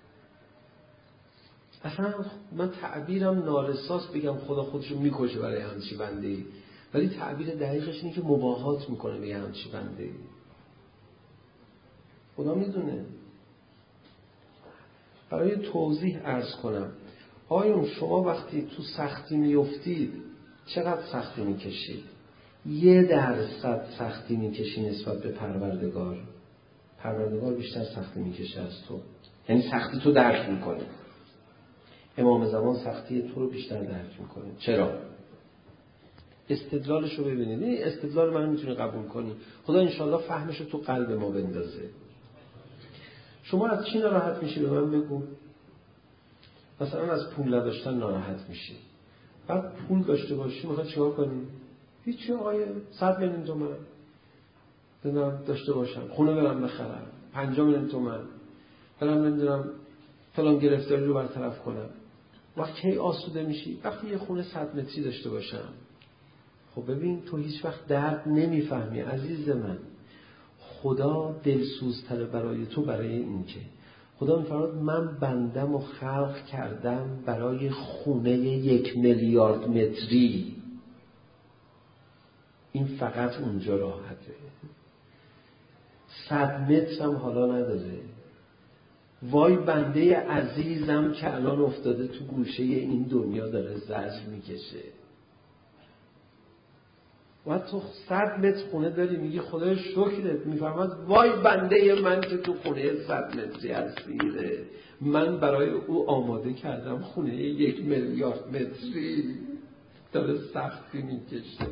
اصلا من تعبیرم نارساست بگم خدا خودشو میکشه برای همچی بنده‌ای، ولی تعبیر دقیقش اینه که مباهات میکنه به همچی بنده‌ای. خدا میدونه. برای توضیح عرض کنم، آیون شما وقتی تو سختی میافتید چقدر سختی میکشید؟ یه درصد سختی میکشی نسبت به پروردگار. پروردگار بیشتر سختی میکشه از تو، یعنی سختی تو درک میکنه. امام زمان سختی تو رو بیشتر درک میکنه. چرا؟ استدلالش رو ببینید. این استدلال من میتونه قبول کنی، خدا انشالله فهمش رو تو قلب ما بندازه. شما از چی ناراحت میشی به من بگو؟ مثلا از پول نداشتن ناراحت میشی. بعد پول داشته باشی میخواد چیکار کنی؟ هیچی آقای صد میلیون تومن بدونم داشته باشم، خونه برم بخرم، پنجاه میلیون تومن برم نمیدونم فلان گرفتاری رو برطرف کنم. وقتی کی آسوده میشی؟ وقتی یه خونه صد متری داشته باشم. خب ببین تو هیچ وقت درد نمیفهمی عزیز من. خدا دلسوزتره برای تو برای این که خدا می‌فرماید من بندم و خلق کردم برای خونه یک میلیارد متری. این فقط اونجا راحته، صد متر هم حالا نداره. وای بنده عزیزم که الان افتاده تو گوشه این دنیا داره زجر میکشه. و تو صد متر خونه داری میگی خدای شکرت، میفرماد وای بنده من که تو خونه صد متری اسیره، من برای او آماده کردم خونه یک میلیارد متری، داره سختی میکشه.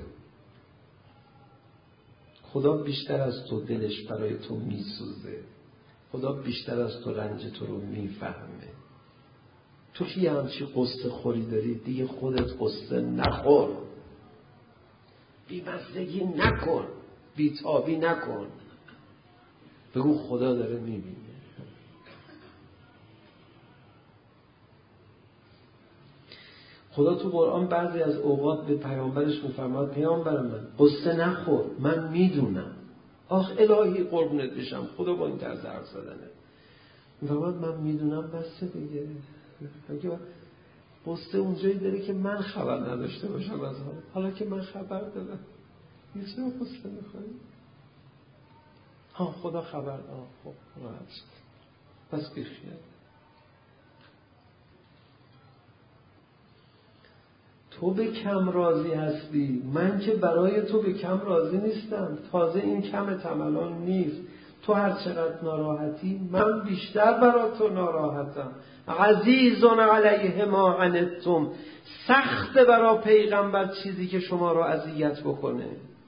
خدا بیشتر از تو دلش برای تو میسوزه، خدا بیشتر از تو رنج تو رو میفهمه. تو که یه همچی قصه خوری داری دیگه خودت قصه نخور، بی‌مزگی نکن، بی‌تابی نکن، بگو خدا داره میبینه. خدا تو قرآن بعضی از اوقات به پیامبرش میفرماد پیامبر من قصه نخور، من میدونم. آخ الهی قربونت بشم، خدا با این طرز حرف زدنه میفرماد من میدونم بسه دیگه. اگه قصه اونجایی داره که من خبر نداشته باشم از حال، حالا که من خبر دارم یه چه قصه میخوایی؟ ها خدا خبر داره. خب راحت شد، پس بیخیال. تو به کم راضی هستی، من که برای تو به کم راضی نیستم. تازه این کم تملان نیست، تو هر چقدر ناراحتی من بیشتر برای تو ناراحتم. عزیزون علیه ما عنتم، سخت برای پیغمبر چیزی که شما را اذیت بکنه.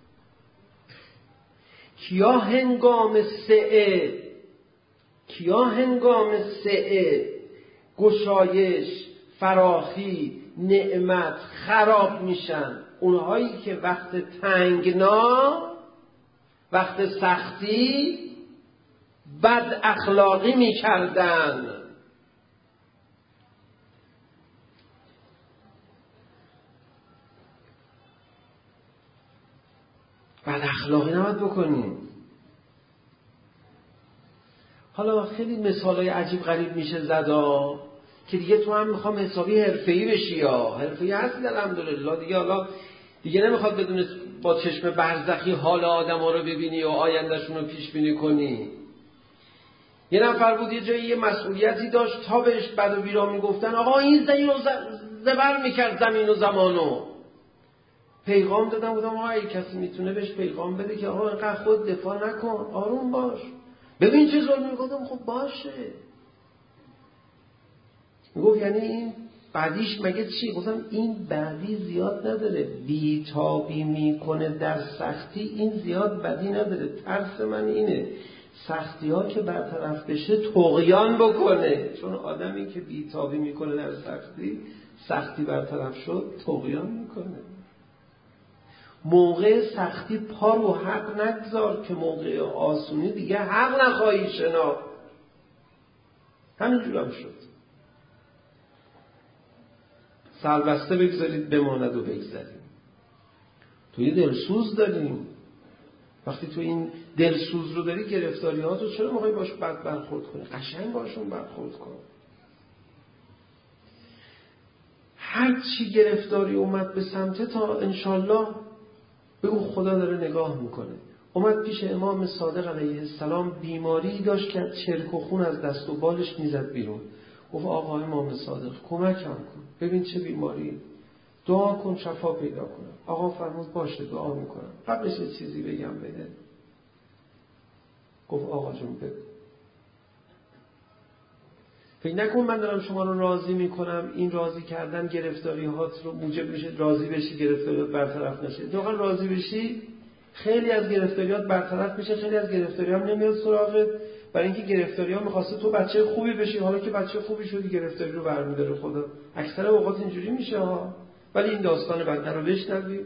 کیا هنگام سعه، کیا هنگام سعه، گشایش، فراخی، نعمت خراب میشن؟ اونهایی که وقت تنگنا، وقت سختی بد اخلاقی میکردن. بد اخلاقی نباید بکنیم. حالا خیلی مثالای عجیب غریب میشه زدا که دیگه تو هم میخوام حسابی حرفه‌ای بشی، یا حرفه‌ای هستی الحمدلله دیگه. حالا دیگه نمیخواد بدون با چشم برزخی حال آدم‌ها رو ببینی و آیندهشون رو پیش بینی کنی. یه نفر بود یه جایی یه مسئولیتی داشت، تا بهش بد و بیرا میگفتن آقا این زمین رو زبر میکرد زمین و زمانو. پیغام دادم بودم آقا اگه کسی میتونه بهش پیغام بده که آقا اینقدر خود دفاع نکن، آروم باش، ببین چه ظلمی میگفتم. خب باشه. میگفت یعنی این بعدیش مگه چی؟ گفتم این بعدی زیاد نداره، بیتابی میکنه در سختی، این زیاد بدی نداره. ترس من اینه سختی ها که برطرف بشه طغیان بکنه، چون آدمی که بیتابی میکنه در سختی، سختی برطرف شد طغیان میکنه. موقع سختی پا رو حق نگذار که موقع آسونی دیگه حق نخواهی شناخت. همینجور هم شد. سربسته بگذارید بماند و بگذاریم. توی دلسوز داریم، وقتی تو این دلسوز رو داری گرفتاری ها تو چرا میخوای باش بد برخورد کنی؟ قشنگ باشون برخورد کن. هر چی گرفتاری اومد به سمت تا انشالله بگو خدا داره نگاه میکنه. اومد پیش امام صادق علیه السلام، بیماری داشت که چرک و خون از دست و بالش میزد بیرون. گفت آقا امام صادق کمکم کن، ببین چه بیماری، دعا کن شفا پیدا کنم. آقا فرمود باشه دعا میکنم. قبلش یه چیزی بگم بده. گفت آقا جون بگو. فکر نکن من دارم شما رو راضی میکنم، این راضی کردن گرفتاری هات رو موجب میشه راضی بشی گرفتاریات برطرف نشه. واقعا راضی بشی خیلی از گرفتاریات برطرف میشه، خیلی از گرفتاریام نمیاد سراغت، برای اینکه گرفتاریام میخواسته تو بچه خوبی بشی، حالا که بچه خوبی شدی گرفتاری رو برمیداره خدا. اکثر اوقات اینجوری میشه ها. ولی این داستان بنده رو بشنوی.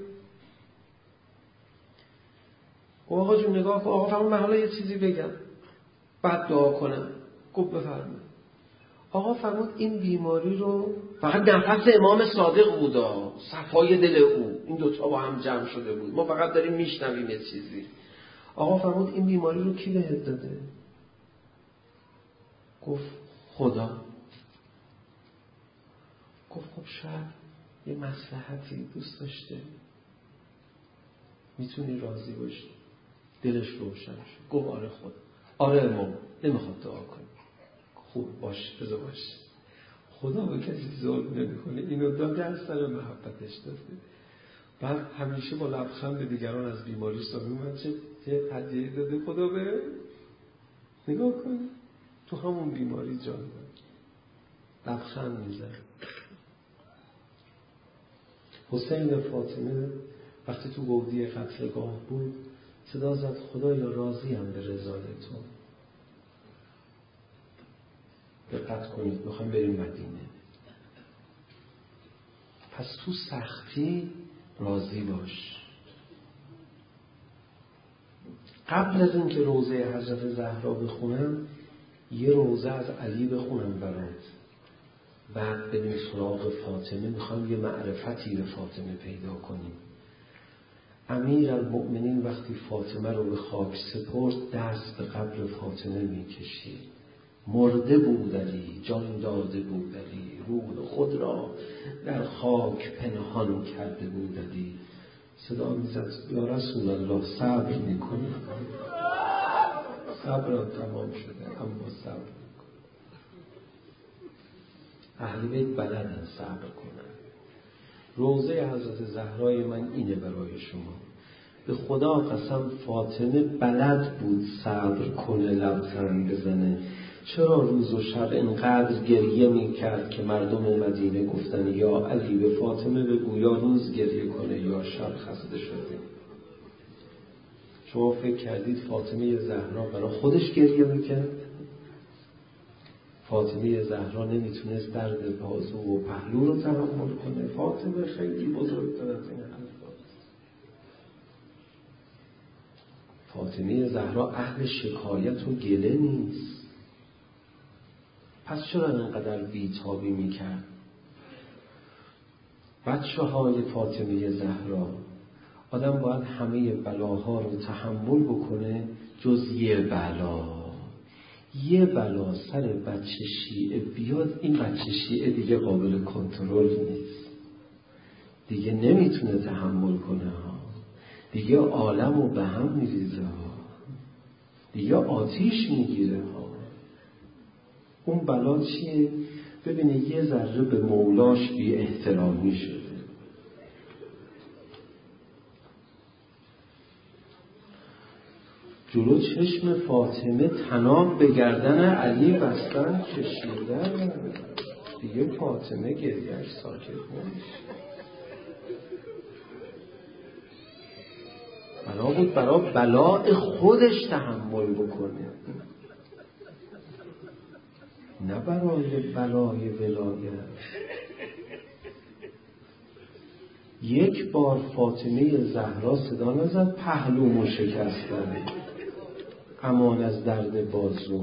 آقا جون نگاه کن، آقا فرمود من حالا یه چیزی بگم بعد دعا کنم. گفت بفرمایید. آقا فرمود این بیماری رو، فقط نفس امام صادق بودا، صفای دل او، این دوتا با هم جمع شده بود، ما فقط داریم میشنویم یه چیزی. آقا فرمود این بیماری رو کی بهت داده؟ گفت خدا. گفت خب شاید یه مصلحتی دوست داشته، میتونی راضی باشی. دلش روشن شد. گفت آره خدا، آره امام، نمیخواد دعا کنی. خوب باش، بذار باش. خدا به کسی ظلم نمیکنه، اینو داده از سر محبتش داده. بعد همیشه با لبخند به دیگران از بیماریش سوال من چه چه هدیه‌ای داده خدا به نگاه کن، تو همون بیماری جان داد، لبخند میزن. حسین و فاطمه وقتی تو گودی قتلگاه بود صدا زد خدایا راضیم به رضای تو. دقت کنید، میخوایم بریم مدینه. پس تو سختی راضی باش. قبل از اینکه روضه حضرت زهرا بخونم یه روضه از علی بخونم برات، بعد بریم سراغ فاطمه. میخوایم یه معرفتی به فاطمه پیدا کنیم. امیرالمؤمنین وقتی فاطمه رو به خاک سپرد دست به قبر فاطمه میکشید. مرده بود علی، جان داده بود علی، روح خود را در خاک پنهان کرده بود علی. صدا میزد یا رسول الله صبر میکنی؟ صبر تمام شده اما صبر میکنی. اهل بیت بلدن صبر کنن. روضه حضرت زهرای من اینه برای شما. به خدا قسم فاطمه بلد بود صبر کنه، لبخند بزنه. چرا روز و شب اینقدر گریه میکرد که مردم مدینه گفتن یا علی به فاطمه بگو یا روز گریه کنه یا شب خسته شده. شما فکر کردید فاطمه زهرا برای خودش گریه میکرد؟ فاطمه زهرا نمیتونست درد بازو و پهلو رو تحمل کنه. فاطمه خیلی بزرگتر از این حرف. فاطمه زهرا اهل شکایت و گله نیست. پس چرا اینقدر بیتابی میکرد؟ بچه های فاطمه زهرا، آدم باید همه بلاها رو تحمل بکنه جز یه بلا. یه بلا سر بچه شیعه بیاد، این بچه شیعه دیگه قابل کنترل نیست، دیگه نمیتونه تحمل کنه ها. دیگه عالم رو به هم میریزه ها، دیگه آتیش میگیره ها. اون بلا چیه؟ ببینه یه ذره به مولاش بی احترامی شده. جلو چشم فاطمه طناب به گردن علی بستن کشیدن. دیگه فاطمه گریه‌اش ساکت نمیشه. بنا بود برای بلاء خودش تحمل بکنه، نه برای بلای ولایت. یک بار فاطمه زهرا صدا نزد پهلومو شکستن، امان از درد بازو.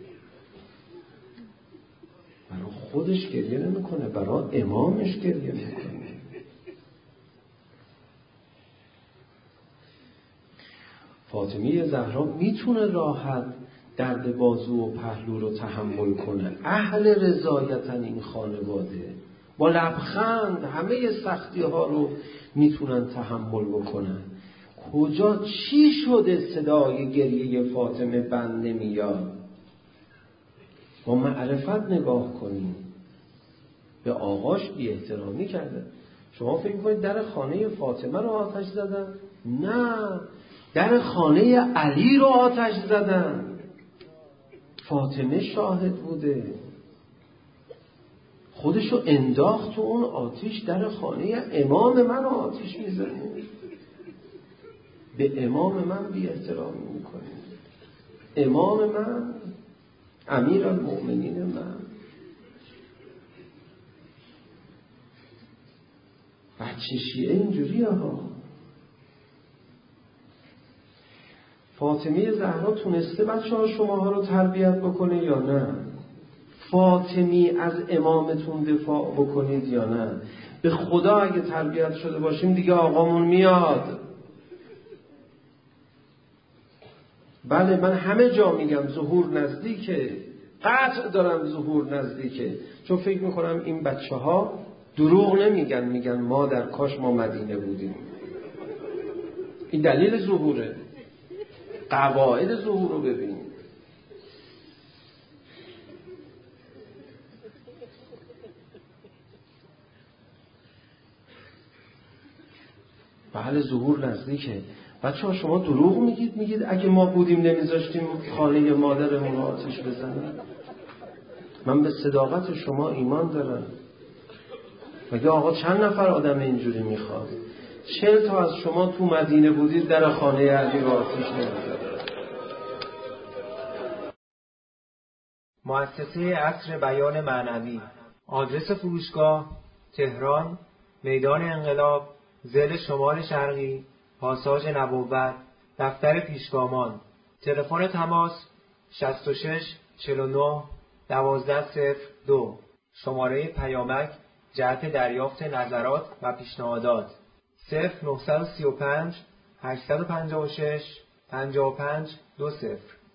برای خودش گریه نمیکنه، برای امامش گریه میکنه. فاطمه زهرا میتونه راحت درد بازو و پهلو رو تحمل کنه. اهل رضایتن این خانواده، با لبخند همه سختی ها رو میتونن تحمل بکنن. کجا چی شده صدای گریه فاطمه بند نمیاد؟ با معرفت نگاه کنیم. به آقاش بی احترامی کرده. شما فکر کنید در خانه فاطمه رو آتش زدن؟ نه، در خانه علی رو آتش زدن. فاطمه شاهد بوده، خودشو انداخت تو اون آتیش. در خانه امام من رو آتیش میزنه، به امام من بی احترامی میکنه. امام من، امیرالمؤمنین من. بچه شیعه اینجوریه ها. فاطمه زهرا تونسته بچه ها شما ها رو تربیت بکنه یا نه؟ فاطمی از امامتون دفاع بکنید یا نه؟ به خدا اگه تربیت شده باشیم دیگه آقامون میاد. بله من همه جا میگم ظهور نزدیکه، قطع دارم ظهور نزدیکه، چون فکر میکنم این بچه ها دروغ نمیگن، میگن ما در کاش ما مدینه بودیم. این دلیل ظهوره. قواعد ظهور رو ببینید. بله ظهور نزدیکه. بچه ها شما دروغ میگید، میگید اگه ما بودیم نمیذاشتیم خانه مادرمون رو آتش بزنیم. من به صداقت شما ایمان دارم. مگه آقا چند نفر آدم اینجوری میخواد؟ چهل تا از شما تو مدینه بودید در خانه علی رو آتش نمیزدید. مؤسسه عصر بیان معنوی. آدرس فروشگاه: تهران، میدان انقلاب، ضلع شمال شرقی، پاساژ نبوت، دفتر پیشگامان. تلفن تماس: شصت و شش چهل و نه دوازده صفر دو. شماره پیامک جهت دریافت نظرات و پیشنهادات: صفر نه سه پنج هشت پنج شش پنج پنج دو صفر.